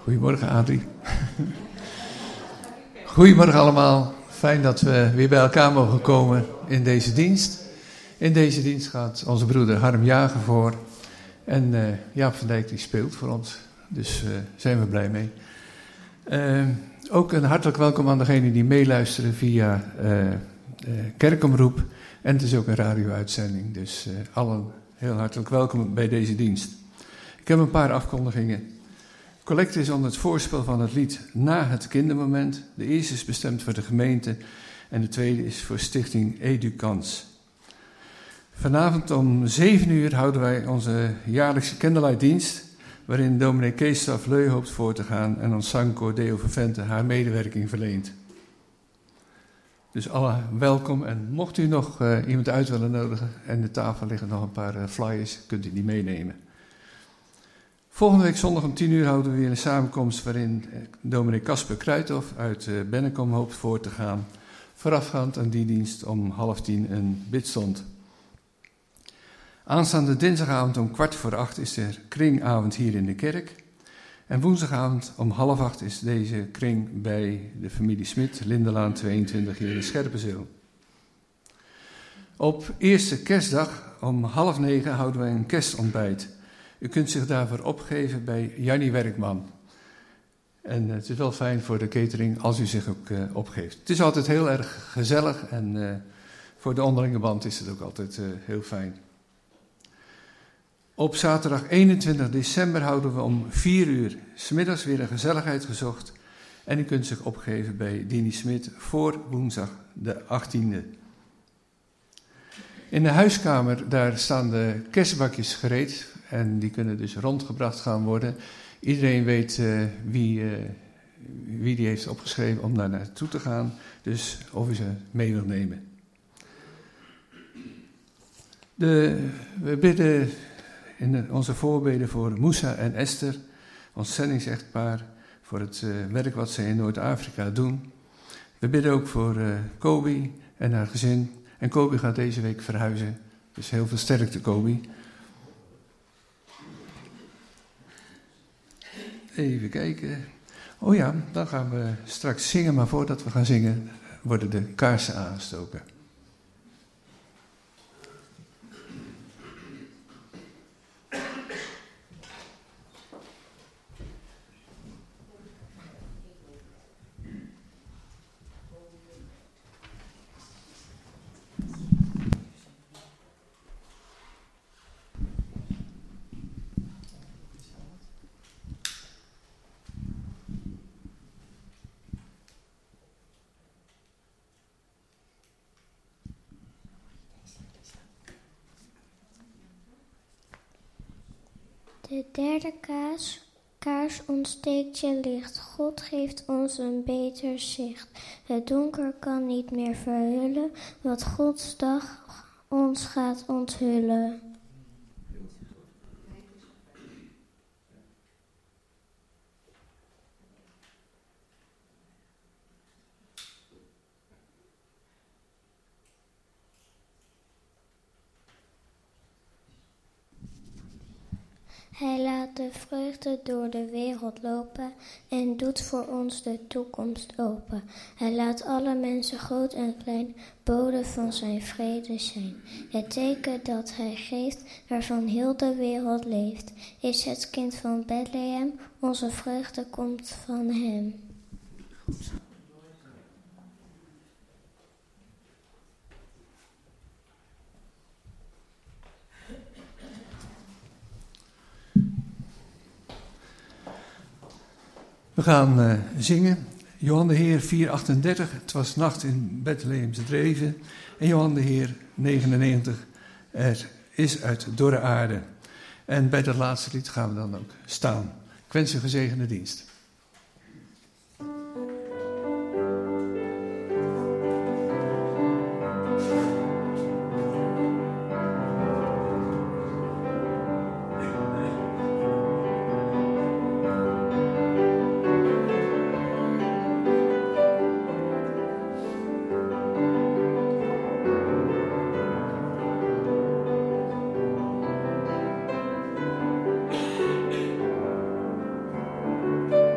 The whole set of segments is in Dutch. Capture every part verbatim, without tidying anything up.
Goedemorgen, Adrie. Goedemorgen allemaal. Fijn dat we weer bij elkaar mogen komen in deze dienst. In deze dienst gaat onze broeder Harm Jager voor. En uh, Jaap van Dijk die speelt voor ons. Dus daar uh, zijn we blij mee. Uh, ook een hartelijk welkom aan degenen die meeluisteren via uh, uh, Kerkomroep. En het is ook een radio-uitzending. Dus uh, allen heel hartelijk welkom bij deze dienst. Ik heb een paar afkondigingen. Collecte is onder het voorspel van het lied Na het kindermoment. De eerste is bestemd voor de gemeente en de tweede is voor Stichting Educans. Vanavond om zeven uur houden wij onze jaarlijkse candlelightdienst, waarin dominee Keestaf Leu hoopt voor te gaan en ons zangkoor Deo Vervente haar medewerking verleent. Dus alle welkom en mocht u nog uh, iemand uit willen nodigen en de tafel liggen nog een paar uh, flyers, kunt u die meenemen. Volgende week zondag om tien uur houden we weer een samenkomst waarin dominee Casper Kruithof uit uh, Bennekom hoopt voor te gaan. Voorafgaand aan die dienst om half tien een bidstond. Aanstaande dinsdagavond om kwart voor acht is er kringavond hier in de kerk. En woensdagavond om half acht is deze kring bij de familie Smit, Lindelaan tweeëntwintig hier in Scherpenzeel. Op eerste kerstdag om half negen houden wij een kerstontbijt. U kunt zich daarvoor opgeven bij Jannie Werkman. En het is wel fijn voor de catering als u zich ook uh, opgeeft. Het is altijd heel erg gezellig en uh, voor de onderlinge band is het ook altijd uh, heel fijn. Op zaterdag eenentwintig december houden we om vier uur 's middags weer een gezelligheid gezocht. En u kunt zich opgeven bij Dini Smit voor woensdag de achttiende. In de huiskamer, daar staan de kerstbakjes gereed. En die kunnen dus rondgebracht gaan worden. Iedereen weet uh, wie, uh, wie die heeft opgeschreven om daar naartoe te gaan. Dus of u ze mee wilt nemen. De, we bidden in de, onze voorbeden voor Moussa en Esther, ons zendingsechtpaar, voor het uh, werk wat ze in Noord-Afrika doen. We bidden ook voor uh, Kobi en haar gezin. En Kobi gaat deze week verhuizen. Dus heel veel sterkte, Kobi. Even kijken. Oh ja, dan gaan we straks zingen, maar voordat we gaan zingen worden de kaarsen aangestoken. De derde kaars, kaars ontsteekt je licht. God geeft ons een beter zicht. Het donker kan niet meer verhullen wat Gods dag ons gaat onthullen. Hij laat de vreugde door de wereld lopen en doet voor ons de toekomst open. Hij laat alle mensen groot en klein bode van zijn vrede zijn. Het teken dat hij geeft, waarvan heel de wereld leeft, is het kind van Bethlehem. Onze vreugde komt van hem. We gaan uh, zingen. Johan de Heer vier achtendertig, het was nacht in Bethlehemse dreven. En Johan de Heer negenennegentig, er is uit dorre aarde. En bij dat laatste lied gaan we dan ook staan. Ik wens u een gezegende dienst. Thank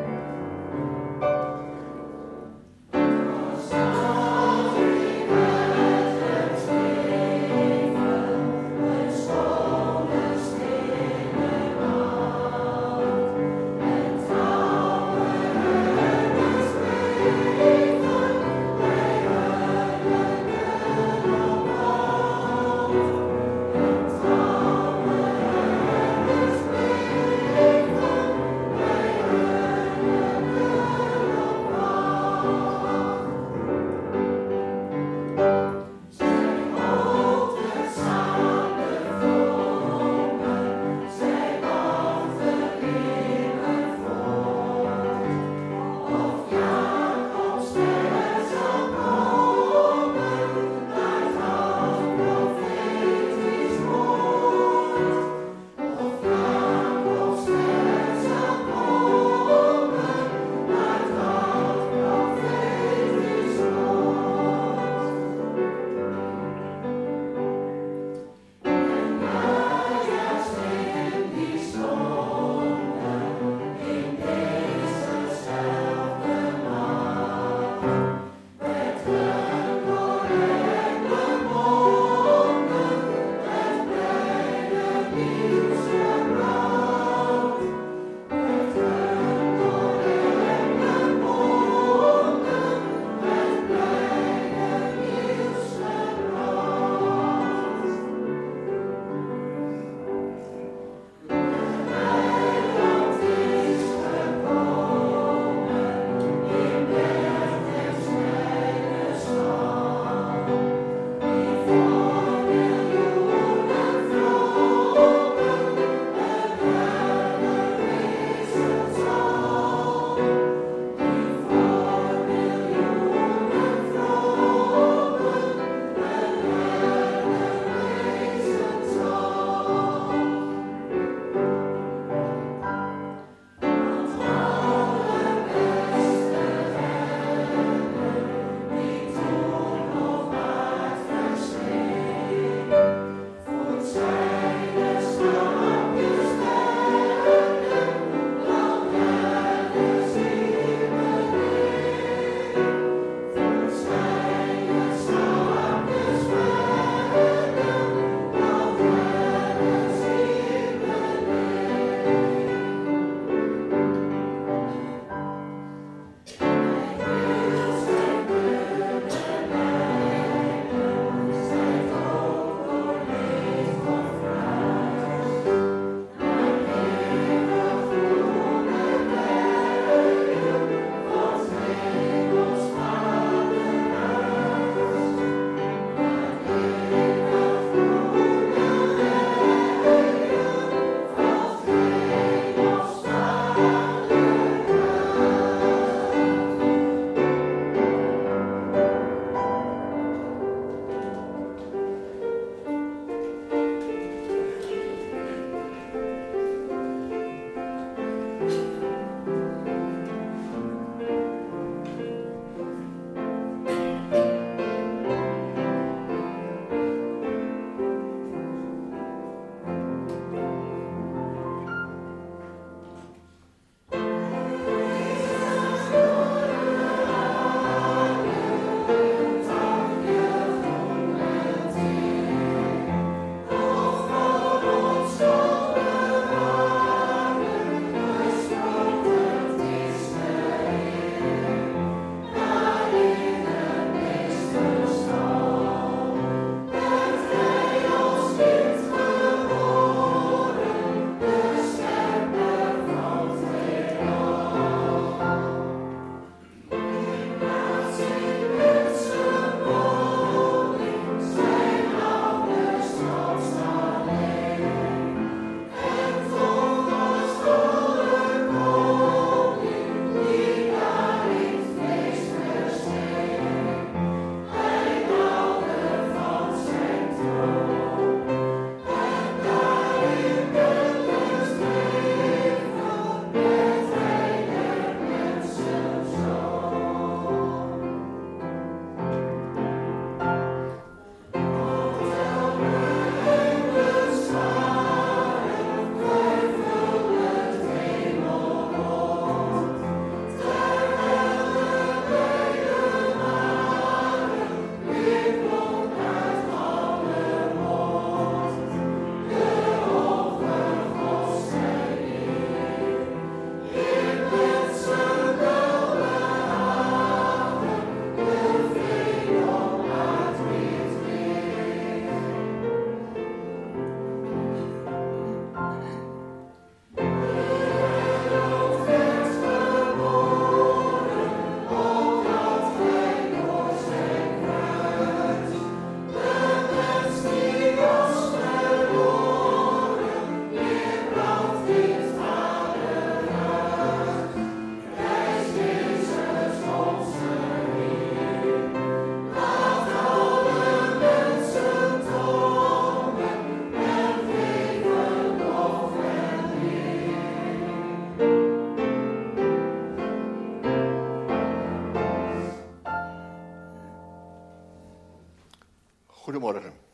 Goedemorgen.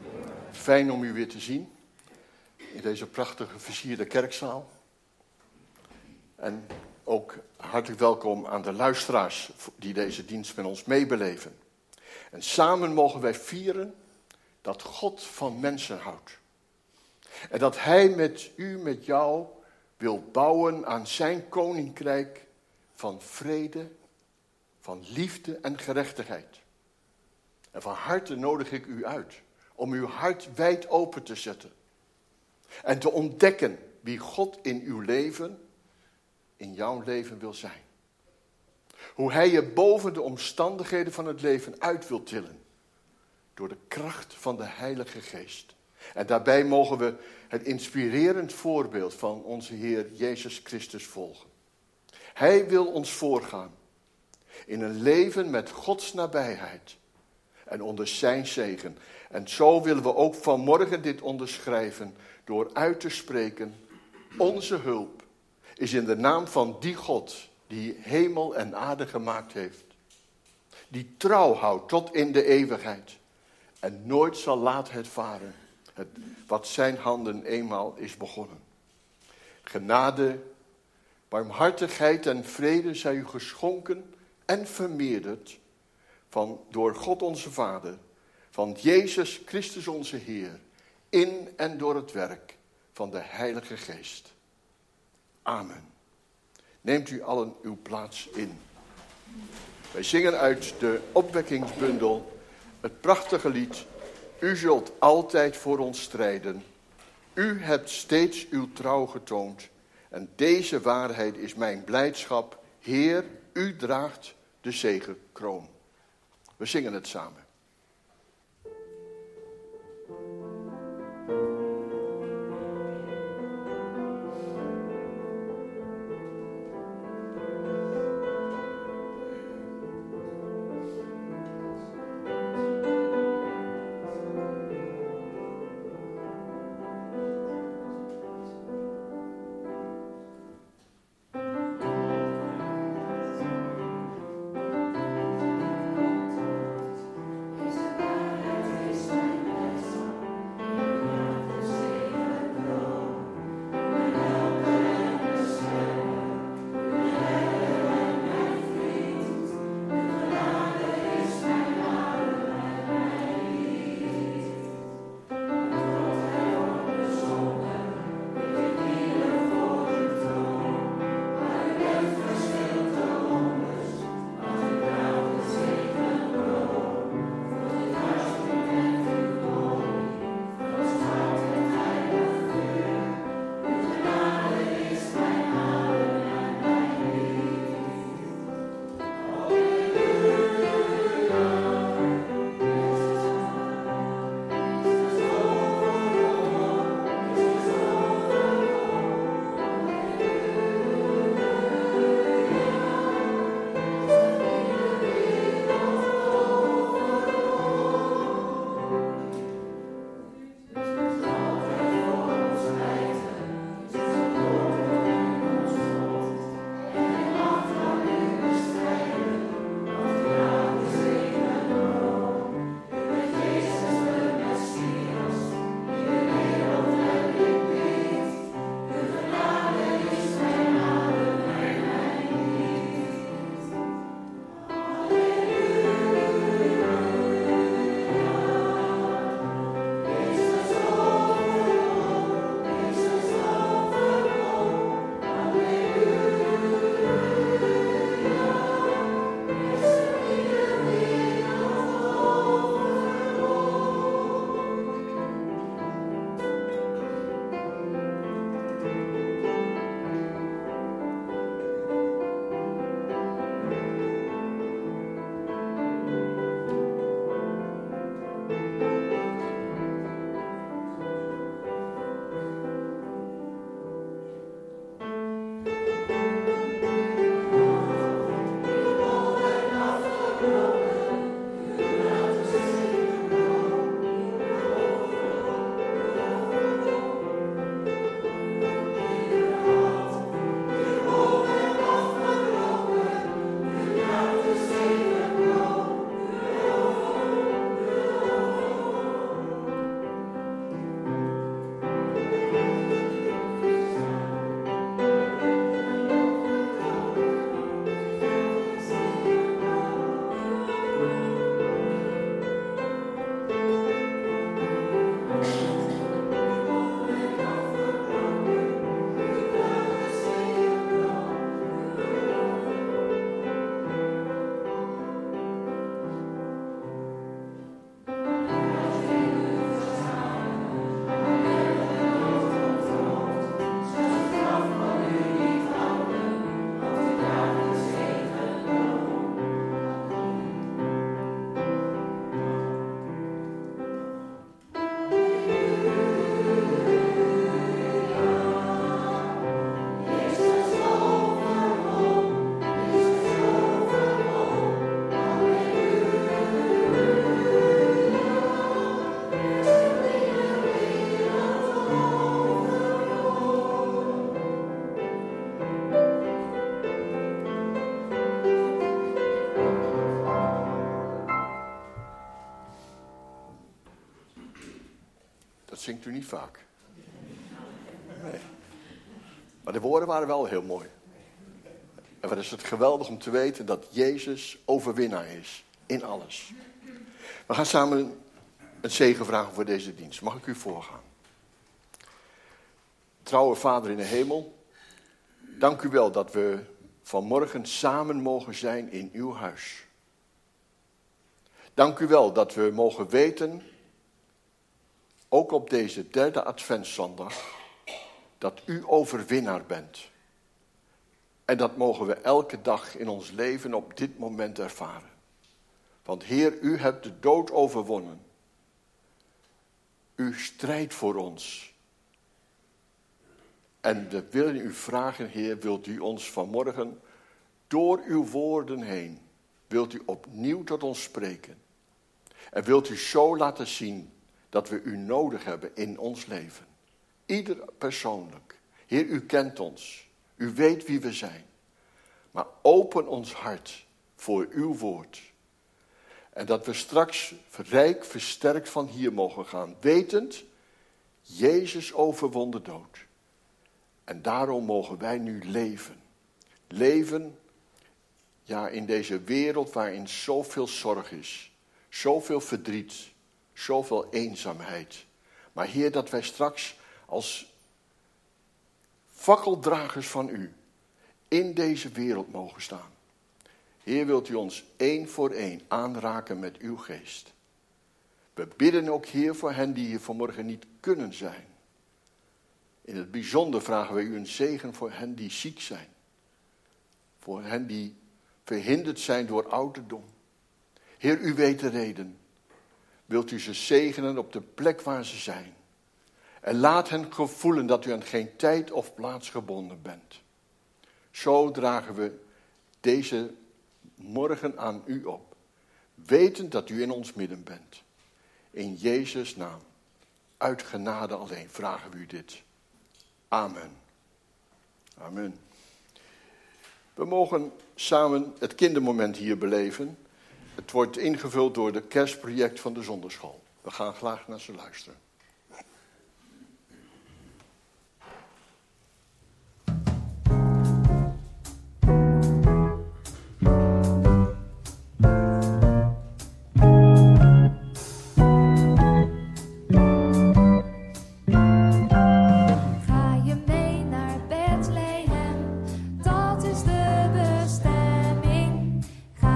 Fijn om u weer te zien in deze prachtige versierde kerkzaal. En ook hartelijk welkom aan de luisteraars die deze dienst met ons meebeleven. En samen mogen wij vieren dat God van mensen houdt. En dat Hij met u, met jou, wil bouwen aan zijn koninkrijk van vrede, van liefde en gerechtigheid. En van harte nodig ik u uit om uw hart wijd open te zetten. En te ontdekken wie God in uw leven, in jouw leven wil zijn. Hoe Hij je boven de omstandigheden van het leven uit wil tillen. door de kracht van de Heilige Geest. En daarbij mogen we het inspirerend voorbeeld van onze Heer Jezus Christus volgen. Hij wil ons voorgaan in een leven met Gods nabijheid en onder zijn zegen. En zo willen we ook vanmorgen dit onderschrijven door uit te spreken: onze hulp is in de naam van die God die hemel en aarde gemaakt heeft. Die trouw houdt tot in de eeuwigheid en nooit zal laten het varen, het, wat zijn handen eenmaal is begonnen. Genade, barmhartigheid en vrede zij u geschonken en vermeerderd van door God onze Vader, van Jezus Christus onze Heer, in en door het werk van de Heilige Geest. Amen. Neemt u allen uw plaats in. Wij zingen uit de opwekkingsbundel het prachtige lied: U zult altijd voor ons strijden. U hebt steeds uw trouw getoond. En deze waarheid is mijn blijdschap. Heer, u draagt de zegenkroon. We zingen het samen. Dat zingt u niet vaak. Nee. Maar de woorden waren wel heel mooi. En wat is het geweldig om te weten dat Jezus overwinnaar is. In alles. We gaan samen een zegen vragen voor deze dienst. Mag ik u voorgaan? Trouwe Vader in de hemel. Dank u wel dat we vanmorgen samen mogen zijn in uw huis. Dank u wel dat we mogen weten, ook op deze derde adventszondag, dat u overwinnaar bent. En dat mogen we elke dag in ons leven op dit moment ervaren. Want Heer, u hebt de dood overwonnen. U strijdt voor ons. En we willen u vragen, Heer, wilt u ons vanmorgen door uw woorden heen, wilt u opnieuw tot ons spreken. En wilt u zo laten zien dat we u nodig hebben in ons leven. Ieder persoonlijk. Heer, u kent ons. U weet wie we zijn. Maar open ons hart voor uw woord. En dat we straks rijk versterkt van hier mogen gaan. Wetend, Jezus overwon de dood. En daarom mogen wij nu leven. Leven, ja, in deze wereld waarin zoveel zorg is. Zoveel verdriet. Zoveel eenzaamheid. Maar Heer, dat wij straks als fakkeldragers van u in deze wereld mogen staan. Heer, wilt u ons één voor één aanraken met uw geest. We bidden ook, Heer, voor hen die hier vanmorgen niet kunnen zijn. In het bijzonder vragen wij u een zegen voor hen die ziek zijn. Voor hen die verhinderd zijn door ouderdom. Heer, u weet de reden. Wilt u ze zegenen op de plek waar ze zijn. En laat hen gevoelen dat u aan geen tijd of plaats gebonden bent. Zo dragen we deze morgen aan u op. Wetend dat u in ons midden bent. In Jezus' naam. Uit genade alleen vragen we u dit. Amen. Amen. We mogen samen het kindermoment hier beleven. Het wordt ingevuld door de kerstproject van de zonderschool. We gaan graag naar ze luisteren.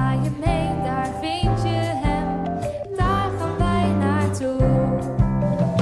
Daar vind je hem, daar gaan wij naartoe.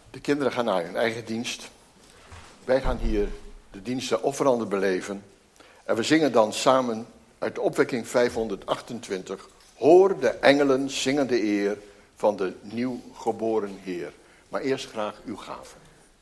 De kinderen gaan naar hun eigen dienst. Wij gaan hier de diensten offeranden beleven. En we zingen dan samen uit de opwekking vijfhonderdachtentwintig. Hoor de engelen zingen de eer van de nieuwgeboren Heer. Maar eerst graag uw gave.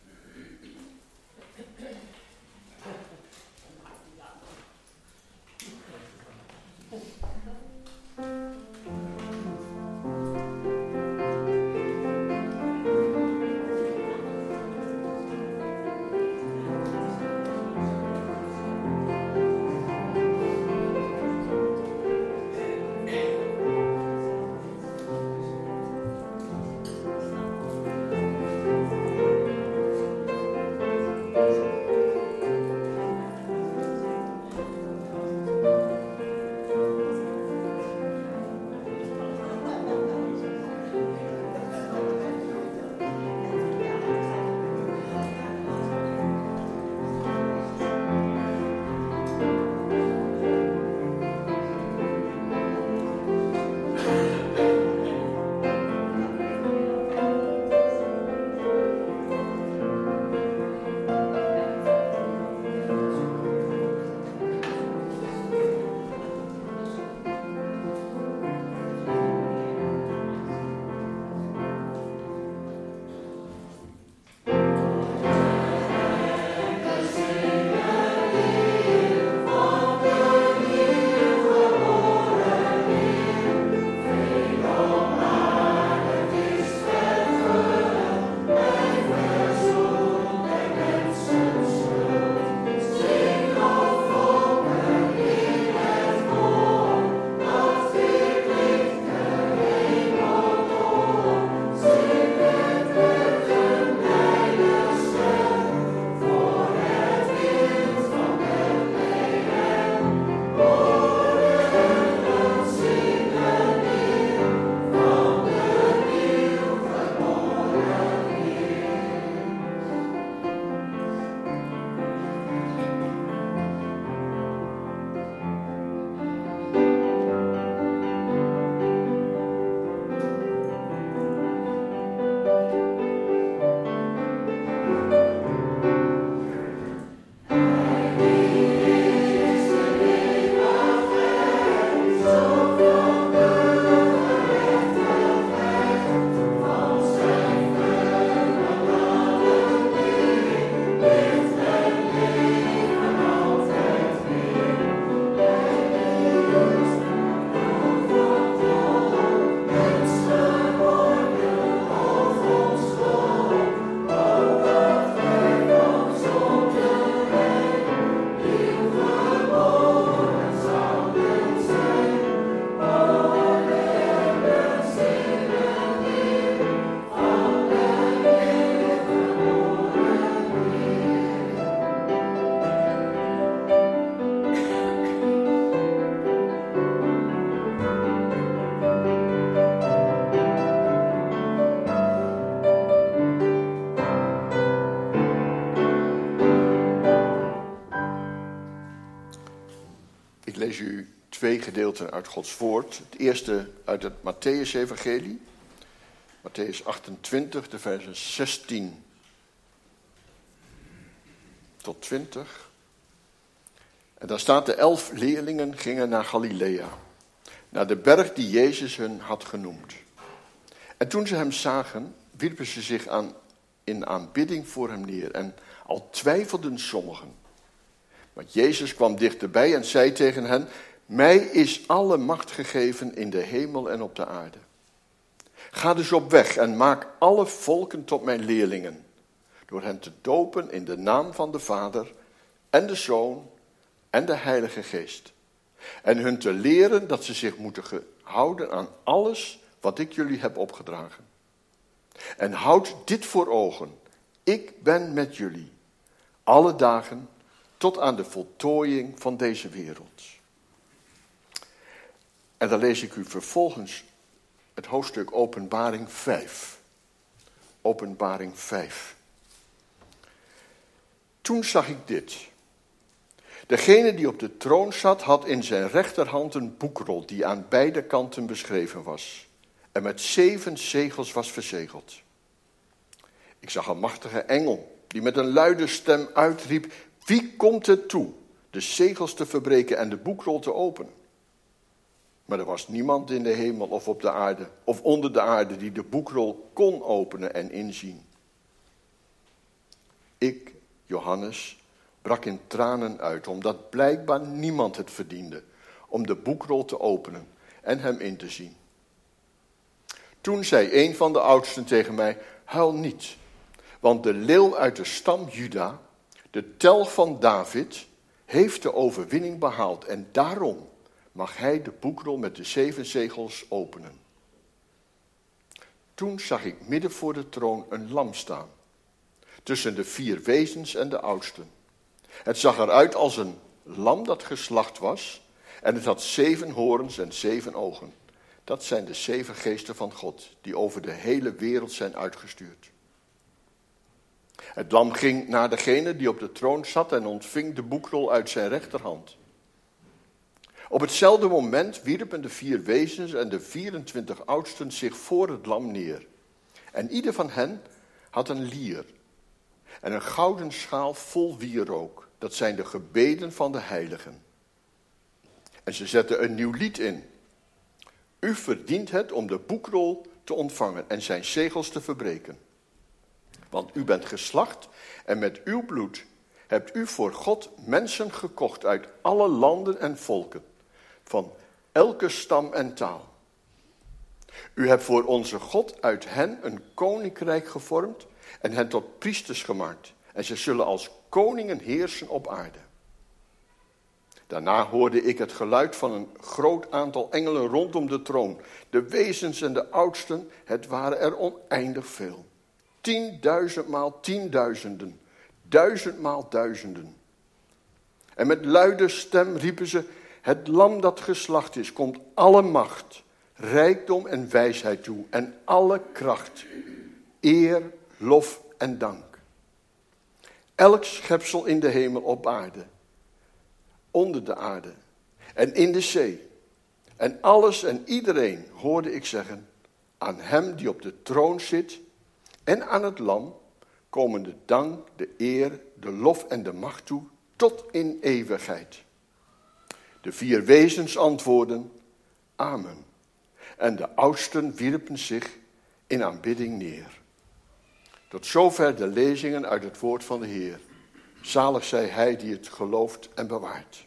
lees u twee gedeelten uit Gods woord. Het eerste uit het Mattheüs-evangelie. Mattheüs achtentwintig, de versen zestien tot twintig. En daar staat: de elf leerlingen gingen naar Galilea, naar de berg die Jezus hun had genoemd. En toen ze hem zagen, wierpen ze zich aan, in aanbidding voor hem neer. En al twijfelden sommigen. Maar Jezus kwam dichterbij en zei tegen hen: mij is alle macht gegeven in de hemel en op de aarde. Ga dus op weg en maak alle volken tot mijn leerlingen, door hen te dopen in de naam van de Vader en de Zoon en de Heilige Geest. En hun te leren dat ze zich moeten houden aan alles wat ik jullie heb opgedragen. En houd dit voor ogen: ik ben met jullie alle dagen tot aan de voltooiing van deze wereld. En dan lees ik u vervolgens het hoofdstuk Openbaring vijf. Openbaring vijf. Toen zag ik dit. Degene die op de troon zat, had in zijn rechterhand een boekrol die aan beide kanten beschreven was en met zeven zegels was verzegeld. Ik Ik zag een machtige engel die met een luide stem uitriep: wie komt het toe de zegels te verbreken en de boekrol te openen? Maar er was niemand in de hemel of op de aarde of onder de aarde die de boekrol kon openen en inzien. Ik, Johannes, brak in tranen uit, omdat blijkbaar niemand het verdiende om de boekrol te openen en hem in te zien. Toen zei een van de oudsten tegen mij: huil niet, want de leeuw uit de stam Juda, de telg van David, heeft de overwinning behaald en daarom mag hij de boekrol met de zeven zegels openen. Toen zag ik midden voor de troon een lam staan, tussen de vier wezens en de oudsten. Het zag eruit als een lam dat geslacht was en het had zeven horens en zeven ogen. Dat zijn de zeven geesten van God, die over de hele wereld zijn uitgestuurd. Het lam ging naar degene die op de troon zat en ontving de boekrol uit zijn rechterhand. Op hetzelfde moment wierpen de vier wezens en de vierentwintig oudsten zich voor het lam neer. En ieder van hen had een lier en een gouden schaal vol wierook. Dat zijn de gebeden van de heiligen. En ze zetten een nieuw lied in. U verdient het om de boekrol te ontvangen en zijn zegels te verbreken. Want u bent geslacht en met uw bloed hebt u voor God mensen gekocht uit alle landen en volken, van elke stam en taal. U hebt voor onze God uit hen een koninkrijk gevormd en hen tot priesters gemaakt. En ze zullen als koningen heersen op aarde. Daarna hoorde ik het geluid van een groot aantal engelen rondom de troon. De wezens en de oudsten, het waren er oneindig veel. Tienduizendmaal tienduizenden, duizendmaal duizenden. En met luide stem riepen ze: het lam dat geslacht is, komt alle macht, rijkdom en wijsheid toe en alle kracht, eer, lof en dank. Elk schepsel in de hemel op aarde, onder de aarde en in de zee. En alles en iedereen, hoorde ik zeggen, aan hem die op de troon zit en aan het lam komen de dank, de eer, de lof en de macht toe tot in eeuwigheid. De vier wezens antwoorden: amen. En de oudsten wierpen zich in aanbidding neer. Tot zover de lezingen uit het woord van de Heer. Zalig zij hij die het gelooft en bewaart.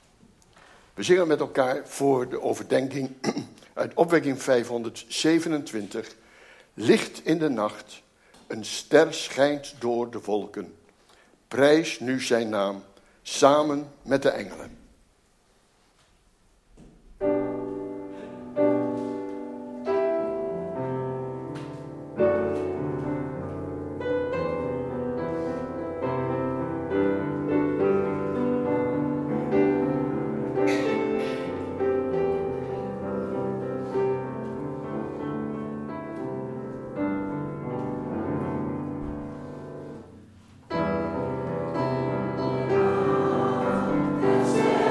We zingen met elkaar voor de overdenking uit opwekking vijfhonderdzevenentwintig. Licht in de nacht, een ster schijnt door de wolken. Prijs nu zijn naam, samen met de engelen. Ster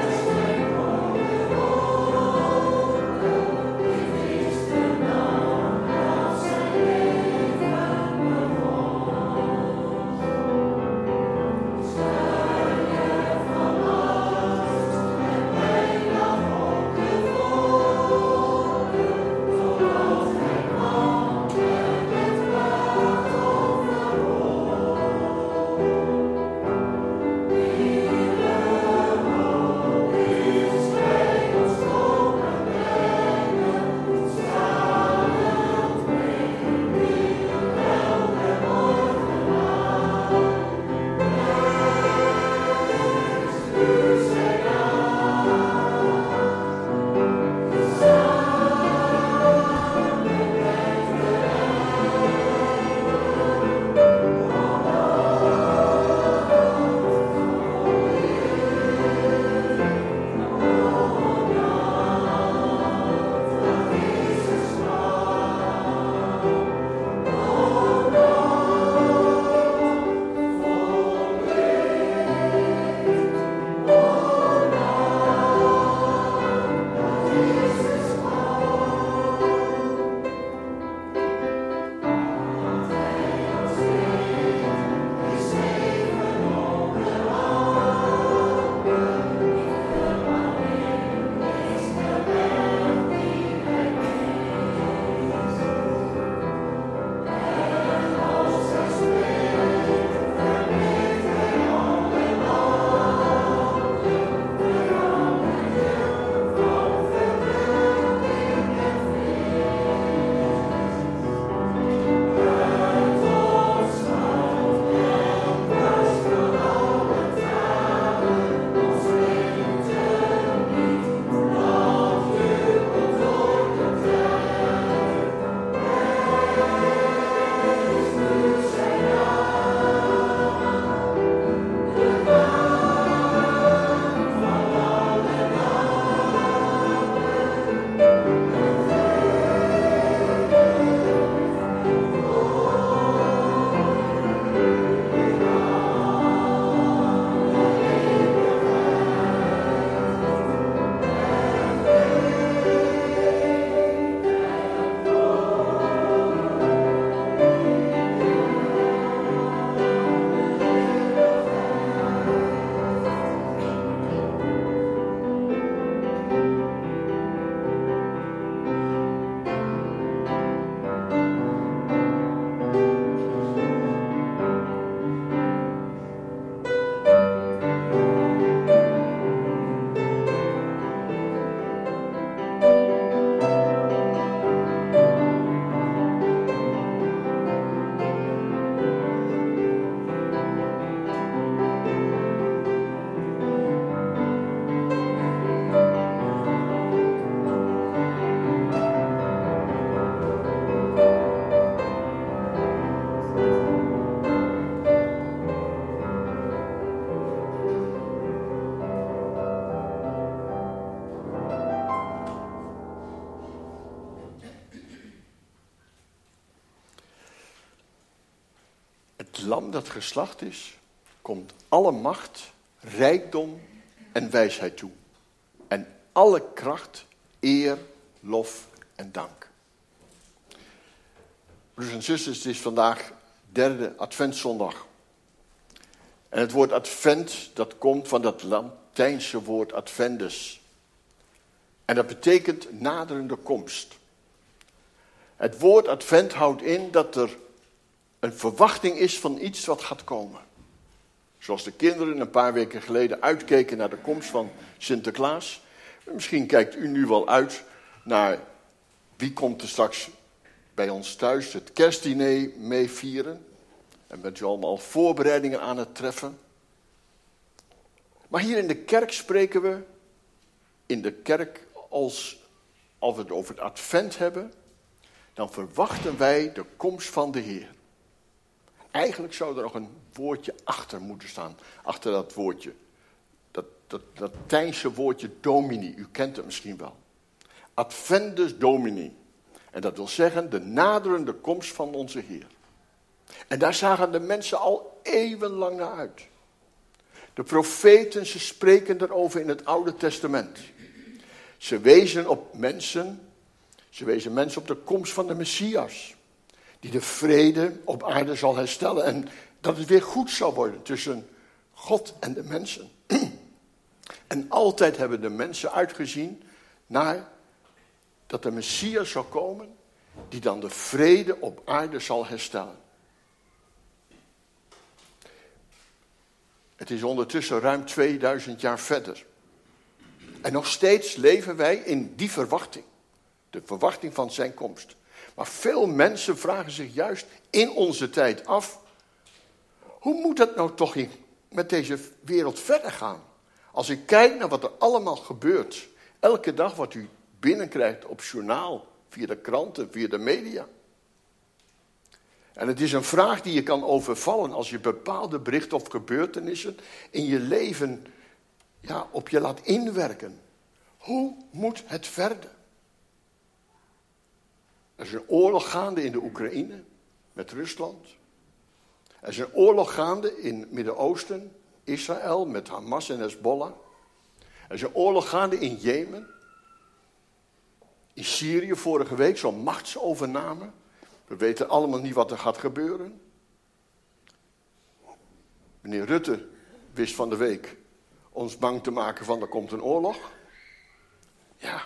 lam dat geslacht is, komt alle macht, rijkdom en wijsheid toe. En alle kracht, eer, lof en dank. Broeders en zusters, het is vandaag derde adventszondag. En het woord advent, dat komt van dat Latijnse woord advendus. En dat betekent naderende komst. Het woord advent houdt in dat er een verwachting is van iets wat gaat komen. Zoals de kinderen een paar weken geleden uitkeken naar de komst van Sinterklaas. Misschien kijkt u nu wel uit naar wie komt er straks bij ons thuis het kerstdiner mee vieren. En bent u allemaal voorbereidingen aan het treffen. Maar hier in de kerk spreken we, in de kerk als, als we het over het advent hebben, dan verwachten wij de komst van de Heer. Eigenlijk zou er nog een woordje achter moeten staan. Achter dat woordje. Dat, dat, dat Latijnse woordje domini. U kent het misschien wel. Adventus domini. En dat wil zeggen de naderende komst van onze Heer. En daar zagen de mensen al eeuwenlang naar uit. De profeten, ze spreken erover in het Oude Testament. Ze wezen op mensen, ze wezen mensen op de komst van de Messias. Die de vrede op aarde zal herstellen. En dat het weer goed zal worden tussen God en de mensen. En altijd hebben de mensen uitgezien naar dat de Messias zal komen. Die dan de vrede op aarde zal herstellen. Het is ondertussen ruim tweeduizend jaar verder. En nog steeds leven wij in die verwachting. De verwachting van zijn komst. Maar veel mensen vragen zich juist in onze tijd af. Hoe moet dat nou toch in, met deze wereld verder gaan? Als ik kijk naar wat er allemaal gebeurt. Elke dag wat u binnenkrijgt op journaal. Via de kranten, via de media. En het is een vraag die je kan overvallen als je bepaalde berichten of gebeurtenissen in je leven ja, op je laat inwerken. Hoe moet het verder? Er is een oorlog gaande in de Oekraïne met Rusland. Er is een oorlog gaande in het Midden-Oosten, Israël met Hamas en Hezbollah. Er is een oorlog gaande in Jemen. In Syrië vorige week zo'n machtsovername. We weten allemaal niet wat er gaat gebeuren. Meneer Rutte wist van de week ons bang te maken van er komt een oorlog. Ja.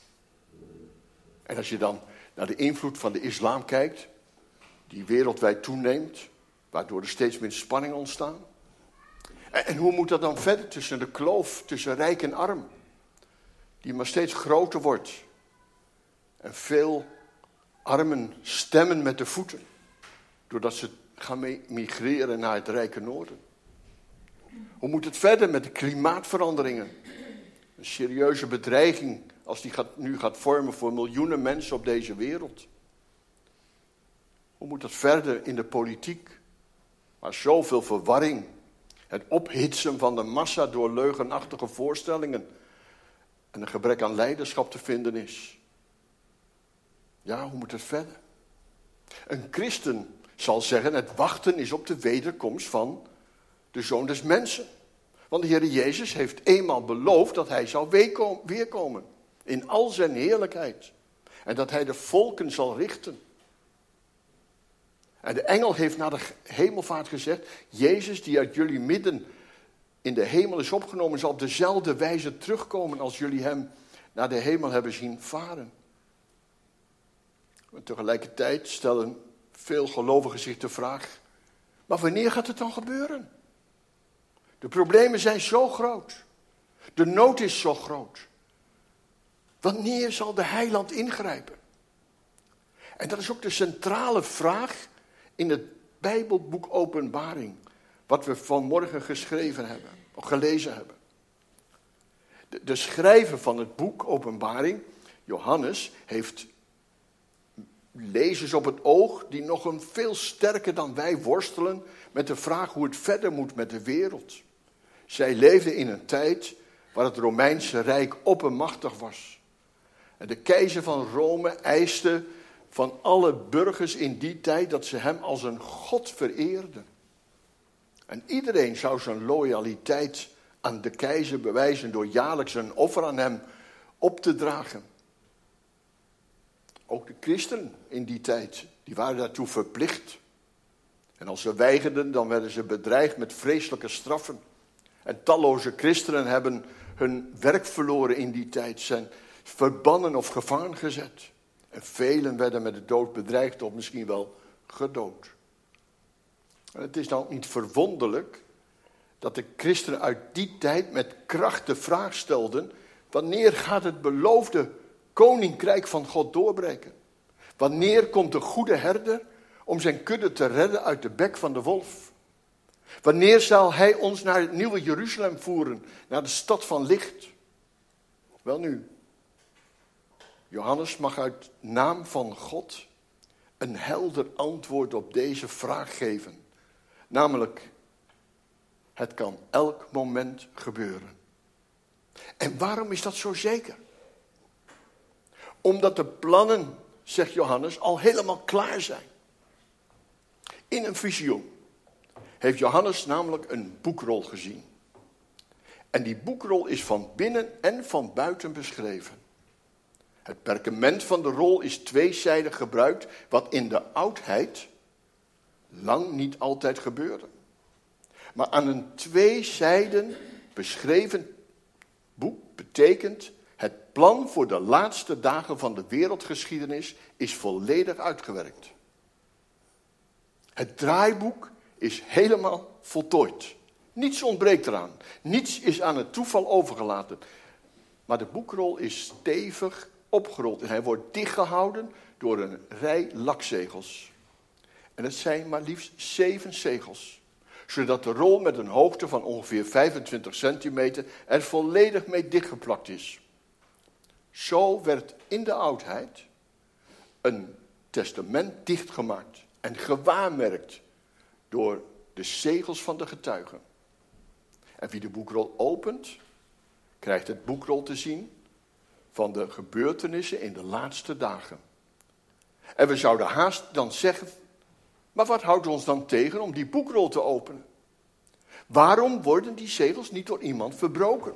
En als je dan naar de invloed van de islam kijkt, die wereldwijd toeneemt, waardoor er steeds meer spanningen ontstaan. En, en hoe moet dat dan verder tussen de kloof, tussen rijk en arm, die maar steeds groter wordt. En veel armen stemmen met de voeten, doordat ze gaan migreren naar het rijke noorden. Hoe moet het verder met de klimaatveranderingen? Een serieuze bedreiging als die gaat, nu gaat vormen voor miljoenen mensen op deze wereld. Hoe moet dat verder in de politiek? Waar zoveel verwarring, het ophitsen van de massa door leugenachtige voorstellingen en een gebrek aan leiderschap te vinden is. Ja, hoe moet het verder? Een christen zal zeggen, het wachten is op de wederkomst van de Zoon des Mensen. Want de Heer Jezus heeft eenmaal beloofd dat hij zal weerkomen. In al zijn heerlijkheid. En dat hij de volken zal richten. En de engel heeft na de hemelvaart gezegd, Jezus die uit jullie midden in de hemel is opgenomen, zal op dezelfde wijze terugkomen als jullie hem naar de hemel hebben zien varen. En tegelijkertijd stellen veel gelovigen zich de vraag, maar wanneer gaat het dan gebeuren? De problemen zijn zo groot. De nood is zo groot. Wanneer zal de heiland ingrijpen? En dat is ook de centrale vraag in het Bijbelboek Openbaring. Wat we vanmorgen geschreven hebben, of gelezen hebben. De, de schrijver van het boek Openbaring, Johannes, heeft lezers op het oog die nog een veel sterker dan wij worstelen met de vraag hoe het verder moet met de wereld. Zij leefden in een tijd waar het Romeinse Rijk oppermachtig was. En de keizer van Rome eiste van alle burgers in die tijd dat ze hem als een god vereerden. En iedereen zou zijn loyaliteit aan de keizer bewijzen door jaarlijks een offer aan hem op te dragen. Ook de christenen in die tijd, die waren daartoe verplicht. En als ze weigerden, dan werden ze bedreigd met vreselijke straffen. En talloze christenen hebben hun werk verloren in die tijd, zijn verbannen of gevangen gezet. En velen werden met de dood bedreigd of misschien wel gedood. En het is dan ook niet verwonderlijk dat de christenen uit die tijd met kracht de vraag stelden: wanneer gaat het beloofde koninkrijk van God doorbreken? Wanneer komt de goede herder om zijn kudde te redden uit de bek van de wolf? Wanneer zal hij ons naar het nieuwe Jeruzalem voeren, naar de stad van licht? Welnu, Johannes mag uit naam van God een helder antwoord op deze vraag geven. Namelijk, het kan elk moment gebeuren. En waarom is dat zo zeker? Omdat de plannen, zegt Johannes, al helemaal klaar zijn. In een visioen heeft Johannes namelijk een boekrol gezien. En die boekrol is van binnen en van buiten beschreven. Het perkament van de rol is tweezijdig gebruikt, wat in de oudheid lang niet altijd gebeurde. Maar aan een twee zijden beschreven boek betekent: het plan voor de laatste dagen van de wereldgeschiedenis is volledig uitgewerkt. Het draaiboek is helemaal voltooid. Niets ontbreekt eraan. Niets is aan het toeval overgelaten. Maar de boekrol is stevig opgerold en hij wordt dichtgehouden door een rij lakzegels. En het zijn maar liefst zeven zegels. Zodat de rol met een hoogte van ongeveer vijfentwintig centimeter er volledig mee dichtgeplakt is. Zo werd in de oudheid een testament dichtgemaakt en gewaarmerkt door de zegels van de getuigen. En wie de boekrol opent, krijgt het boekrol te zien van de gebeurtenissen in de laatste dagen. En we zouden haast dan zeggen: maar wat houdt ons dan tegen om die boekrol te openen? Waarom worden die zegels niet door iemand verbroken?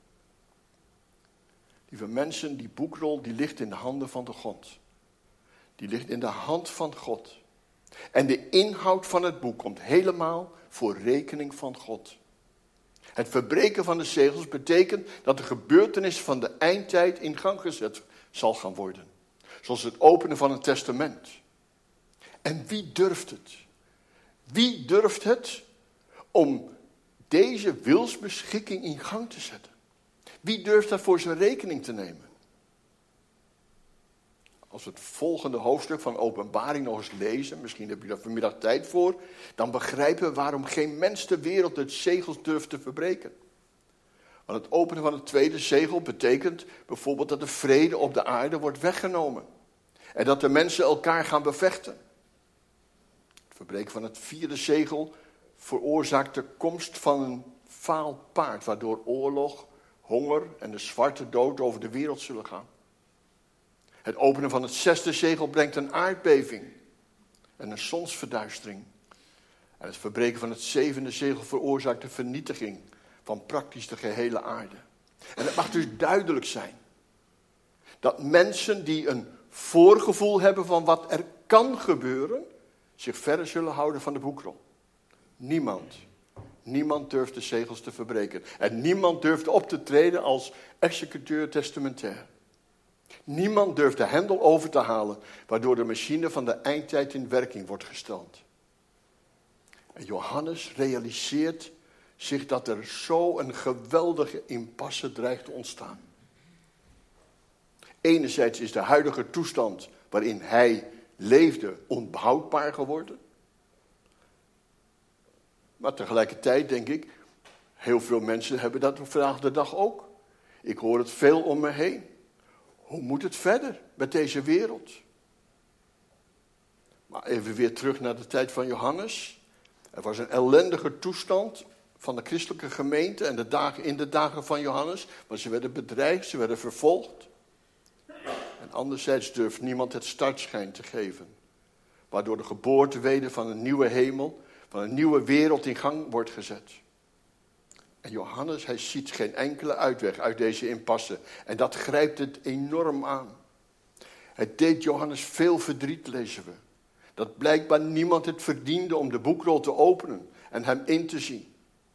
Lieve mensen, die boekrol die ligt in de handen van de God. Die ligt in de hand van God. En de inhoud van het boek komt helemaal voor rekening van God. Het verbreken van de zegels betekent dat de gebeurtenis van de eindtijd in gang gezet zal gaan worden. Zoals het openen van een testament. En wie durft het? Wie durft het om deze wilsbeschikking in gang te zetten? Wie durft dat voor zijn rekening te nemen? Als we het volgende hoofdstuk van Openbaring nog eens lezen, misschien heb je daar vanmiddag tijd voor, dan begrijpen we waarom geen mens ter wereld de zegels durft te verbreken. Want het openen van het tweede zegel betekent bijvoorbeeld dat de vrede op de aarde wordt weggenomen. En dat de mensen elkaar gaan bevechten. Het verbreken van het vierde zegel veroorzaakt de komst van een faal paard, waardoor oorlog, honger en de zwarte dood over de wereld zullen gaan. Het openen van het zesde zegel brengt een aardbeving en een zonsverduistering. En het verbreken van het zevende zegel veroorzaakt de vernietiging van praktisch de gehele aarde. En het mag dus duidelijk zijn dat mensen die een voorgevoel hebben van wat er kan gebeuren, zich verre zullen houden van de boekrol. Niemand, niemand durft de zegels te verbreken. En niemand durft op te treden als executeur testamentair. Niemand durft de hendel over te halen, waardoor de machine van de eindtijd in werking wordt gesteld. En Johannes realiseert zich dat er zo een geweldige impasse dreigt te ontstaan. Enerzijds is de huidige toestand waarin hij leefde onbehoudbaar geworden. Maar tegelijkertijd denk ik, heel veel mensen hebben dat vandaag de dag ook. Ik hoor het veel om me heen. Hoe moet het verder met deze wereld? Maar even weer terug naar de tijd van Johannes. Er was een ellendige toestand van de christelijke gemeente en de dagen, in de dagen van Johannes. Maar ze werden bedreigd, ze werden vervolgd. En anderzijds durft niemand het startschijn te geven. Waardoor de geboortewede van een nieuwe hemel, van een nieuwe wereld in gang wordt gezet. En Johannes, hij ziet geen enkele uitweg uit deze impasse. En dat grijpt het enorm aan. Het deed Johannes veel verdriet, lezen we. Dat blijkbaar niemand het verdiende om de boekrol te openen en hem in te zien.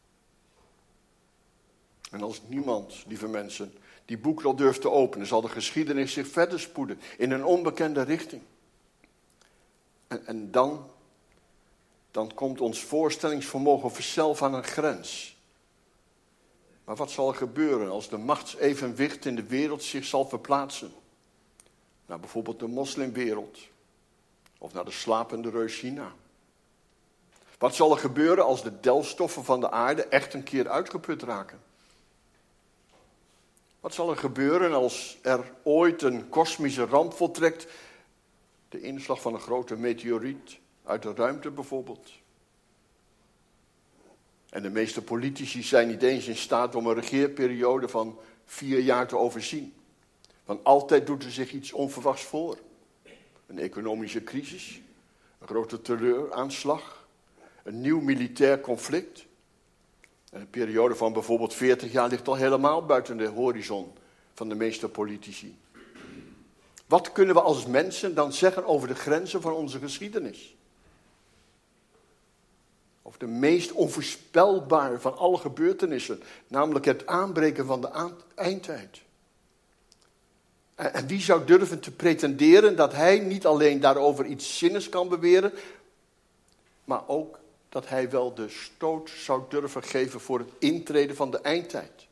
En als niemand, lieve mensen, die boekrol durft te openen, zal de geschiedenis zich verder spoeden in een onbekende richting. En, en dan, dan komt ons voorstellingsvermogen vanzelf aan een grens. Maar wat zal er gebeuren als de machtsevenwicht in de wereld zich zal verplaatsen? Naar bijvoorbeeld de moslimwereld. Of naar de slapende reus China. Wat zal er gebeuren als de delfstoffen van de aarde echt een keer uitgeput raken? Wat zal er gebeuren als er ooit een kosmische ramp voltrekt? De inslag van een grote meteoriet uit de ruimte bijvoorbeeld. En de meeste politici zijn niet eens in staat om een regeerperiode van vier jaar te overzien. Want altijd doet er zich iets onverwachts voor. Een economische crisis, een grote terreuraanslag, een nieuw militair conflict. En een periode van bijvoorbeeld veertig jaar ligt al helemaal buiten de horizon van de meeste politici. Wat kunnen we als mensen dan zeggen over de grenzen van onze geschiedenis? Over de meest onvoorspelbare van alle gebeurtenissen, namelijk het aanbreken van de eindtijd. En wie zou durven te pretenderen dat hij niet alleen daarover iets zinnigs kan beweren, maar ook dat hij wel de stoot zou durven geven voor het intreden van de eindtijd.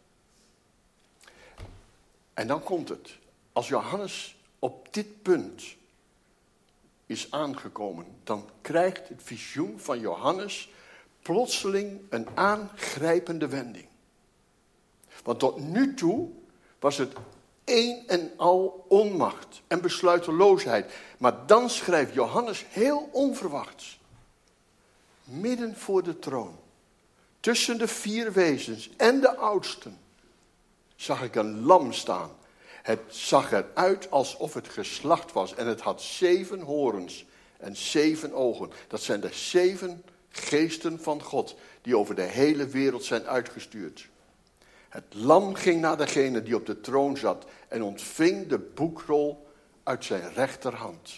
En dan komt het. Als Johannes op dit punt is aangekomen, dan krijgt het visioen van Johannes plotseling een aangrijpende wending. Want tot nu toe was het een en al onmacht en besluiteloosheid. Maar dan schrijft Johannes heel onverwachts. Midden voor de troon, tussen de vier wezens en de oudsten, zag ik een lam staan. Het zag eruit alsof het geslacht was en het had zeven horens en zeven ogen. Dat zijn de zeven geesten van God die over de hele wereld zijn uitgestuurd. Het lam ging naar degene die op de troon zat en ontving de boekrol uit zijn rechterhand.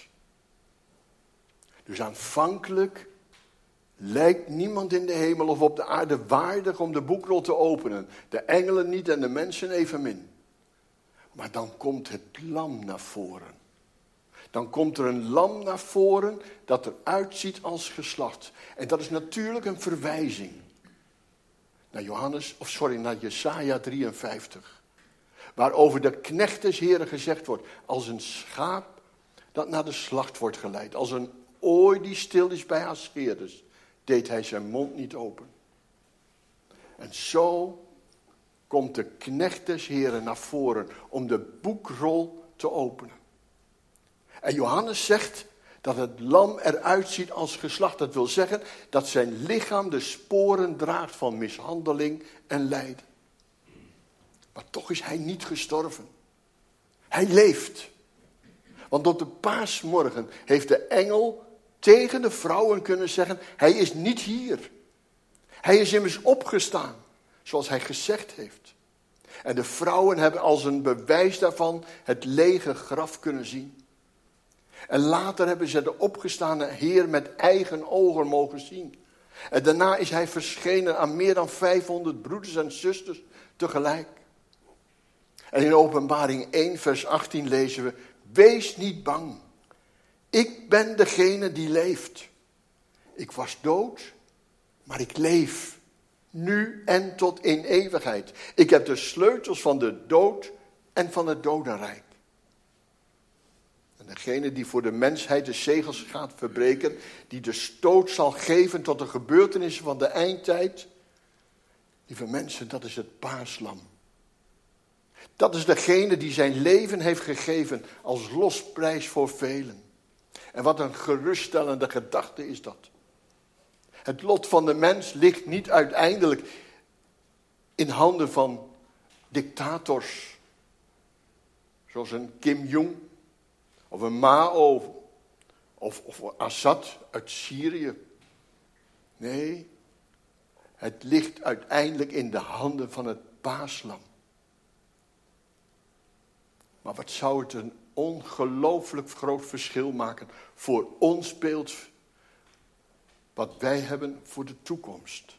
Dus aanvankelijk lijkt niemand in de hemel of op de aarde waardig om de boekrol te openen. De engelen niet en de mensen evenmin. Maar dan komt het lam naar voren. Dan komt er een lam naar voren dat eruit ziet als geslacht. En dat is natuurlijk een verwijzing naar Johannes, of sorry, naar Jesaja drieënvijftig. Waarover de knecht des Heren gezegd wordt, als een schaap dat naar de slacht wordt geleid. Als een ooi die stil is bij haar scheerders, deed hij zijn mond niet open. En zo komt de knecht des Heren naar voren om de boekrol te openen. En Johannes zegt dat het lam eruit ziet als geslacht. Dat wil zeggen dat zijn lichaam de sporen draagt van mishandeling en lijden. Maar toch is hij niet gestorven. Hij leeft. Want op de paasmorgen heeft de engel tegen de vrouwen kunnen zeggen, hij is niet hier. Hij is immers opgestaan, zoals hij gezegd heeft. En de vrouwen hebben als een bewijs daarvan het lege graf kunnen zien. En later hebben ze de opgestane Heer met eigen ogen mogen zien. En daarna is hij verschenen aan meer dan vijfhonderd broeders en zusters tegelijk. En in Openbaring één vers achttien lezen we, wees niet bang. Ik ben degene die leeft. Ik was dood, maar ik leef. Nu en tot in eeuwigheid. Ik heb de sleutels van de dood en van het dodenrijk. En degene die voor de mensheid de zegels gaat verbreken, die de stoot zal geven tot de gebeurtenissen van de eindtijd. Lieve mensen, dat is het paaslam. Dat is degene die zijn leven heeft gegeven als losprijs voor velen. En wat een geruststellende gedachte is dat. Het lot van de mens ligt niet uiteindelijk in handen van dictators. Zoals een Kim Jong of een Mao of, of Assad uit Syrië. Nee, het ligt uiteindelijk in de handen van het paaslam. Maar wat zou het een ongelooflijk groot verschil maken voor ons beeld wat wij hebben voor de toekomst.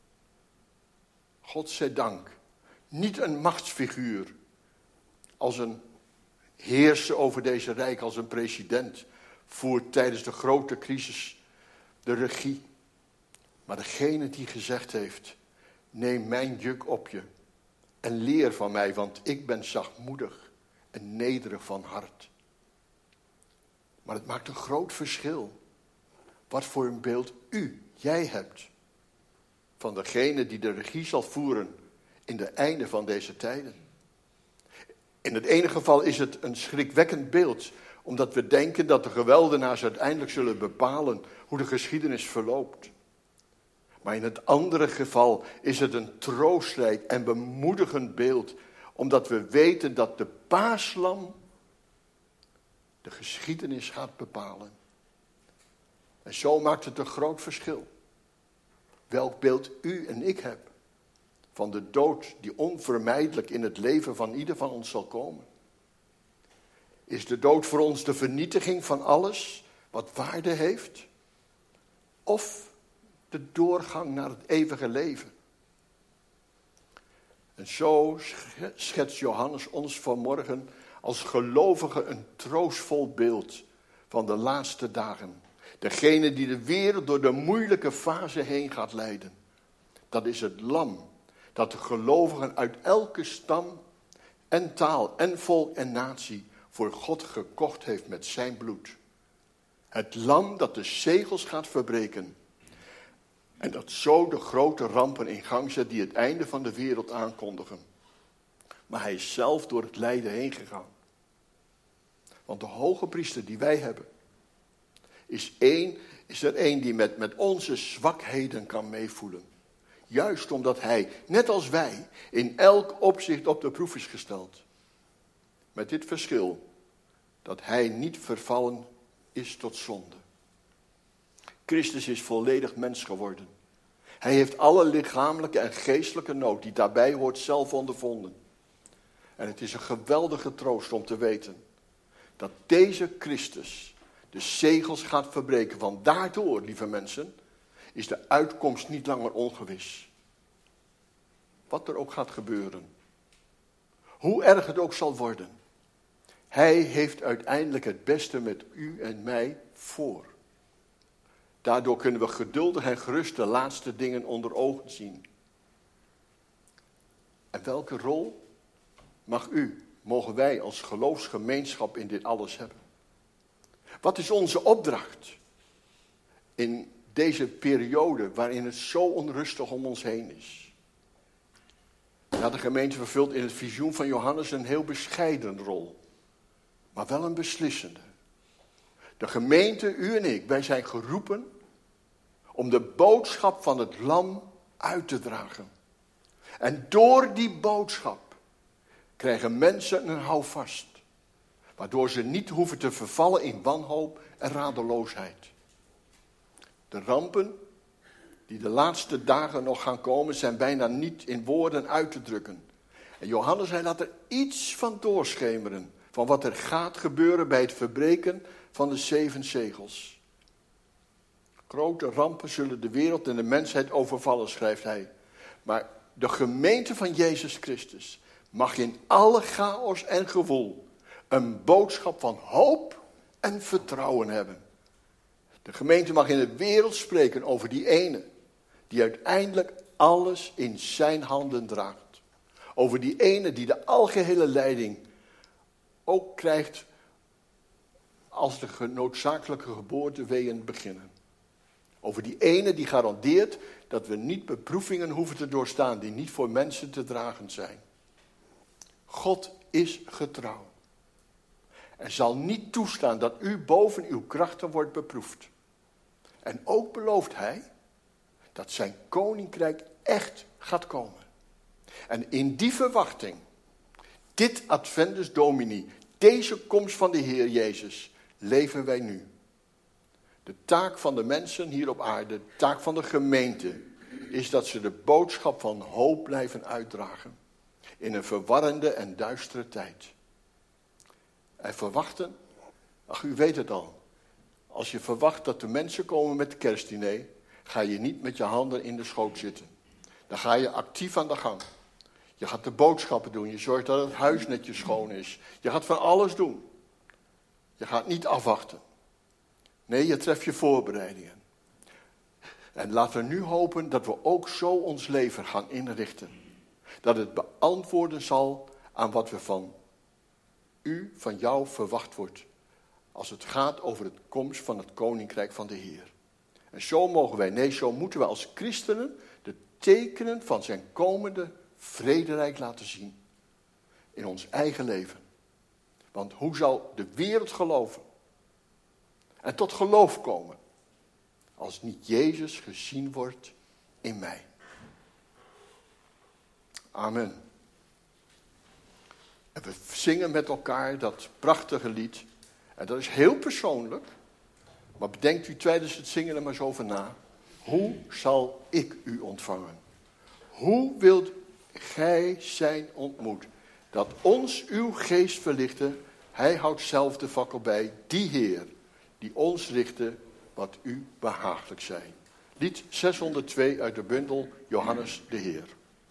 God zij dank. Niet een machtsfiguur als een heerser over deze rijk, als een president, voert tijdens de grote crisis de regie. Maar degene die gezegd heeft, neem mijn juk op je en leer van mij, want ik ben zachtmoedig en nederig van hart. Maar het maakt een groot verschil wat voor een beeld u, jij hebt, van degene die de regie zal voeren in de einde van deze tijden. In het ene geval is het een schrikwekkend beeld, omdat we denken dat de geweldenaars uiteindelijk zullen bepalen hoe de geschiedenis verloopt. Maar in het andere geval is het een troostrijk en bemoedigend beeld, omdat we weten dat de paaslam de geschiedenis gaat bepalen. En zo maakt het een groot verschil. Welk beeld u en ik hebben van de dood die onvermijdelijk in het leven van ieder van ons zal komen. Is de dood voor ons de vernietiging van alles wat waarde heeft? Of de doorgang naar het eeuwige leven? En zo schetst Johannes ons vanmorgen als gelovigen een troostvol beeld van de laatste dagen. Degene die de wereld door de moeilijke fase heen gaat leiden. Dat is het lam dat de gelovigen uit elke stam en taal en volk en natie voor God gekocht heeft met zijn bloed. Het lam dat de zegels gaat verbreken. En dat zo de grote rampen in gang zet die het einde van de wereld aankondigen. Maar hij is zelf door het lijden heen gegaan. Want de hoge priester die wij hebben, is, één, is er één die met, met onze zwakheden kan meevoelen. Juist omdat hij, net als wij, in elk opzicht op de proef is gesteld. Met dit verschil, dat hij niet vervallen is tot zonde. Christus is volledig mens geworden. Hij heeft alle lichamelijke en geestelijke nood die daarbij hoort zelf ondervonden. En het is een geweldige troost om te weten dat deze Christus de zegels gaat verbreken. Want daardoor, lieve mensen, is de uitkomst niet langer ongewis. Wat er ook gaat gebeuren. Hoe erg het ook zal worden. Hij heeft uiteindelijk het beste met u en mij voor. Daardoor kunnen we geduldig en gerust de laatste dingen onder ogen zien. En welke rol mag u, mogen wij als geloofsgemeenschap in dit alles hebben? Wat is onze opdracht in deze periode waarin het zo onrustig om ons heen is? Ja, de gemeente vervult in het visioen van Johannes een heel bescheiden rol, maar wel een beslissende. De gemeente, u en ik, wij zijn geroepen om de boodschap van het lam uit te dragen. En door die boodschap krijgen mensen een houvast, waardoor ze niet hoeven te vervallen in wanhoop en radeloosheid. De rampen die de laatste dagen nog gaan komen zijn bijna niet in woorden uit te drukken. En Johannes hij laat er iets van doorschemeren van wat er gaat gebeuren bij het verbreken van de zeven zegels. Grote rampen zullen de wereld en de mensheid overvallen, schrijft hij. Maar de gemeente van Jezus Christus mag in alle chaos en gewoel een boodschap van hoop en vertrouwen hebben. De gemeente mag in de wereld spreken over die ene die uiteindelijk alles in zijn handen draagt. Over die ene die de algehele leiding ook krijgt als de noodzakelijke geboorteweeën beginnen. Over die ene die garandeert dat we niet beproevingen hoeven te doorstaan die niet voor mensen te dragen zijn. God is getrouw. En zal niet toestaan dat u boven uw krachten wordt beproefd. En ook belooft hij dat zijn koninkrijk echt gaat komen. En in die verwachting, dit Adventus Domini, deze komst van de Heer Jezus, leven wij nu. De taak van de mensen hier op aarde, de taak van de gemeente, is dat ze de boodschap van hoop blijven uitdragen. In een verwarrende en duistere tijd. En verwachten, ach u weet het al. Als je verwacht dat de mensen komen met het kerstdiner, ga je niet met je handen in de schoot zitten. Dan ga je actief aan de gang. Je gaat de boodschappen doen, je zorgt dat het huis netjes schoon is. Je gaat van alles doen. Je gaat niet afwachten. Nee, je treft je voorbereidingen. En laten we nu hopen dat we ook zo ons leven gaan inrichten. Dat het beantwoorden zal aan wat we van u, van jou verwacht wordt. Als het gaat over de komst van het koninkrijk van de Heer. En zo mogen wij, nee, zo moeten we als christenen de tekenen van zijn komende vrederijk laten zien. In ons eigen leven. Want hoe zal de wereld geloven? En tot geloof komen. Als niet Jezus gezien wordt in mij. Amen. En we zingen met elkaar dat prachtige lied. En dat is heel persoonlijk. Maar bedenkt u tijdens het zingen er maar eens over na. Hoe zal ik u ontvangen? Hoe wilt gij zijn ontmoet? Dat ons uw geest verlichte. Hij houdt zelf de fakkel bij. Die Heer die ons richtte wat u behaaglijk zijn. Lied zeshonderdtwee uit de bundel Johannes de Heer.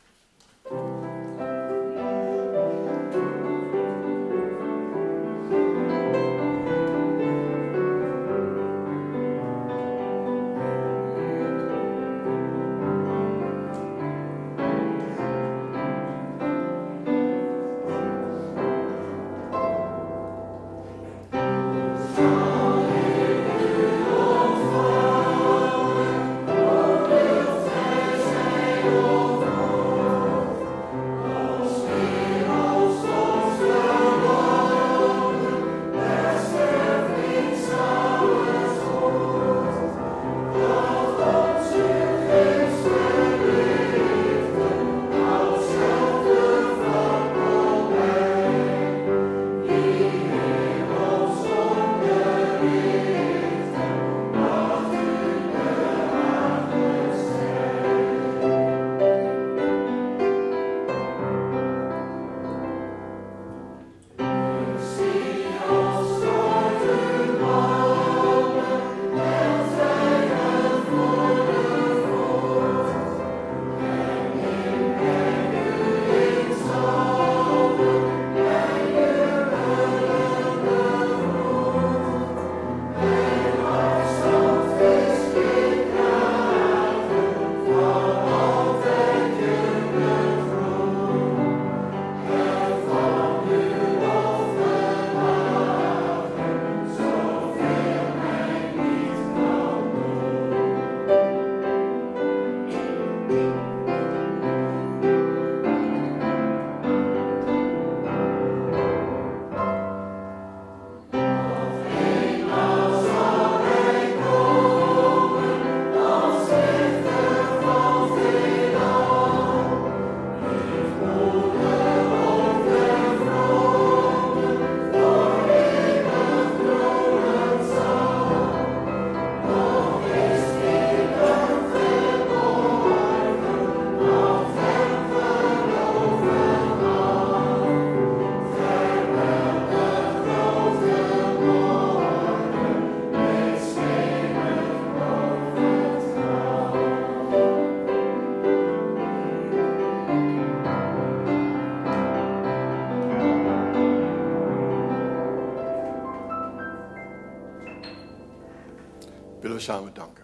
Willen we samen danken.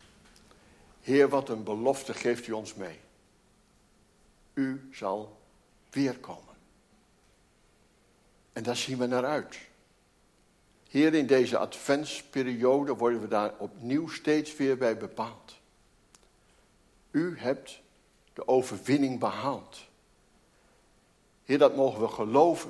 Heer, wat een belofte geeft u ons mee. U zal weerkomen. En daar zien we naar uit. Heer, in deze adventsperiode worden we daar opnieuw steeds weer bij bepaald. U hebt de overwinning behaald. Heer, dat mogen we geloven.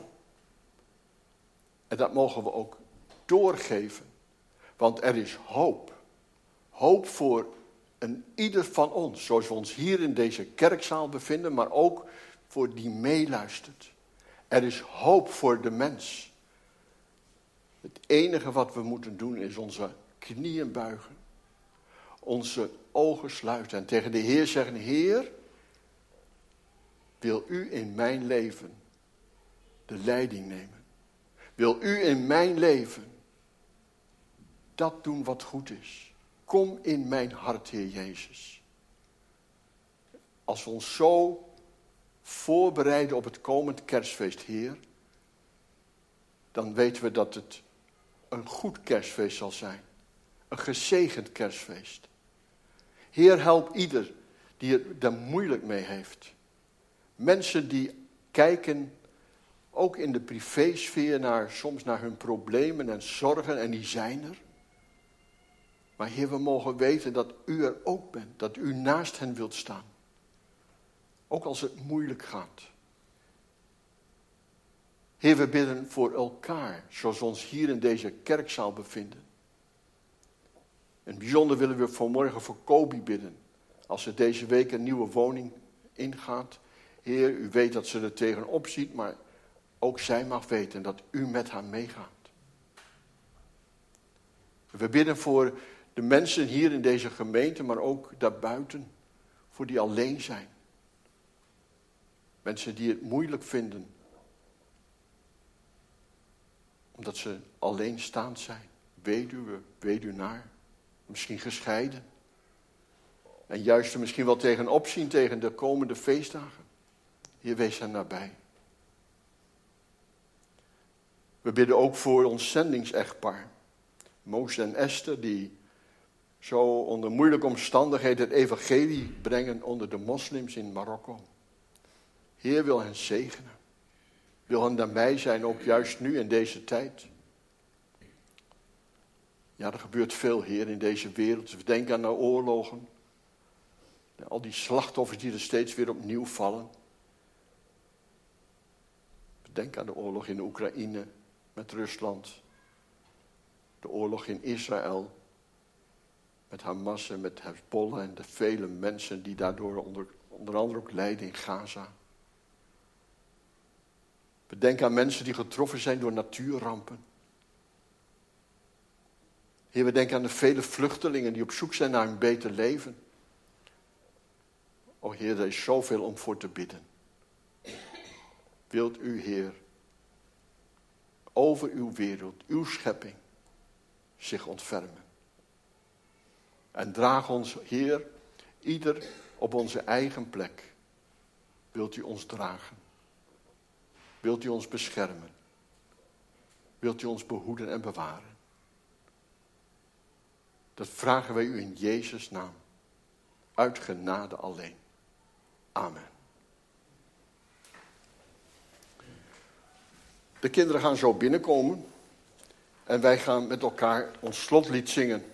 En dat mogen we ook doorgeven. Want er is hoop. Hoop voor een ieder van ons. Zoals we ons hier in deze kerkzaal bevinden. Maar ook voor die meeluistert. Er is hoop voor de mens. Het enige wat we moeten doen is onze knieën buigen, onze ogen sluiten en tegen de Heer zeggen, Heer, wil u in mijn leven de leiding nemen? Wil u in mijn leven dat doen wat goed is? Kom in mijn hart, Heer Jezus. Als we ons zo voorbereiden op het komend kerstfeest, Heer, dan weten we dat het een goed kerstfeest zal zijn. Een gezegend kerstfeest. Heer, help ieder die er daar moeilijk mee heeft. Mensen die kijken, ook in de privésfeer, naar, soms naar hun problemen en zorgen, en die zijn er. Maar Heer, we mogen weten dat u er ook bent, dat u naast hen wilt staan. Ook als het moeilijk gaat. Heer, we bidden voor elkaar, zoals we ons hier in deze kerkzaal bevinden. In het bijzonder willen we vanmorgen voor Kobi bidden. Als ze deze week een nieuwe woning ingaat. Heer, u weet dat ze er tegenop ziet, maar ook zij mag weten dat u met haar meegaat. We bidden voor de mensen hier in deze gemeente, maar ook daarbuiten, voor die alleen zijn. Mensen die het moeilijk vinden, omdat ze alleenstaand zijn. Weduwe, weduwnaar, misschien gescheiden. En juist er misschien wel tegenop zien tegen de komende feestdagen. Heer, wees hen nabij. We bidden ook voor ons zendingsechtpaar. Moos en Esther, die zo onder moeilijke omstandigheden het evangelie brengen onder de moslims in Marokko. Heer, wil hen zegenen. Wil hen daarbij zijn, ook juist nu in deze tijd. Ja, er gebeurt veel, Heer, in deze wereld. We denken aan de oorlogen. Al die slachtoffers die er steeds weer opnieuw vallen. We denken aan de oorlog in de Oekraïne met Rusland. De oorlog in Israël met Hamas en met Hezbollah en de vele mensen die daardoor onder, onder andere ook lijden in Gaza. We denken aan mensen die getroffen zijn door natuurrampen. Heer, we denken aan de vele vluchtelingen die op zoek zijn naar een beter leven. O Heer, er is zoveel om voor te bidden. Wilt u, Heer, over uw wereld, uw schepping, zich ontfermen. En draag ons, Heer, ieder op onze eigen plek. Wilt u ons dragen? Wilt u ons beschermen? Wilt u ons behoeden en bewaren? Dat vragen wij u in Jezus' naam. Uit genade alleen. Amen. De kinderen gaan zo binnenkomen. En wij gaan met elkaar ons slotlied zingen.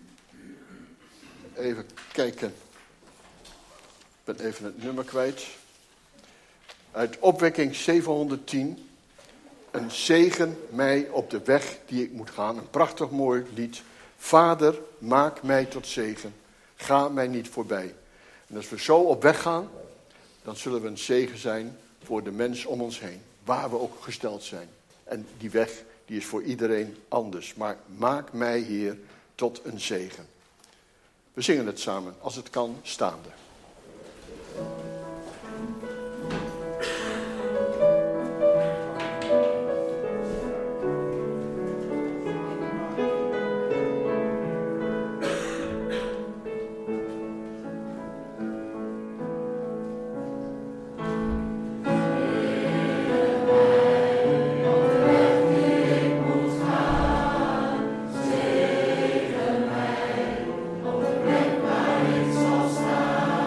Even kijken. Ik ben even het nummer kwijt. Uit opwekking zevenhonderdtien. Een zegen mij op de weg die ik moet gaan. Een prachtig mooi lied. Vader, maak mij tot zegen. Ga mij niet voorbij. En als we zo op weg gaan, dan zullen we een zegen zijn voor de mens om ons heen. Waar we ook gesteld zijn. En die weg, die is voor iedereen anders. Maar maak mij, Heer, tot een zegen. We zingen het samen, als het kan, staande. Zegen mij op de weg waar ik zal staan.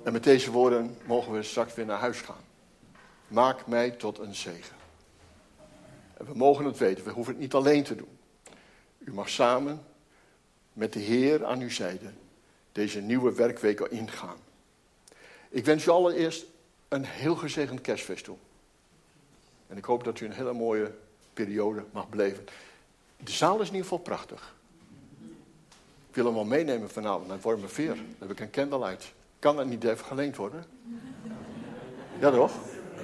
En met deze woorden mogen we straks weer naar huis gaan. Maak mij tot een zegen. En we mogen het weten, we hoeven het niet alleen te doen. U mag samen met de Heer aan uw zijde deze nieuwe werkweek ingaan. Ik wens u allereerst een heel gezegend kerstfeest toe. En ik hoop dat u een hele mooie periode mag beleven. De zaal is in ieder geval prachtig. Ik wil hem wel meenemen vanavond naar Wormerveer. Dan heb ik een candlelight. Kan dat niet even geleend worden? Ja toch?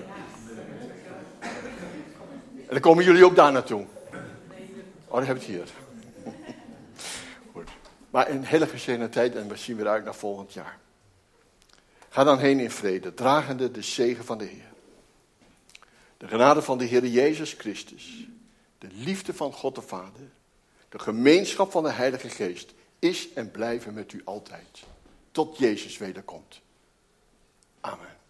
En dan komen jullie ook daar naartoe. Oh, dan heb ik het hier. Goed. Maar een hele gezegende tijd en we zien weer uit naar volgend jaar. Ga dan heen in vrede, dragende de zegen van de Heer. De genade van de Heer Jezus Christus, de liefde van God de Vader, de gemeenschap van de Heilige Geest is en blijven met u altijd. Tot Jezus wederkomt. Amen.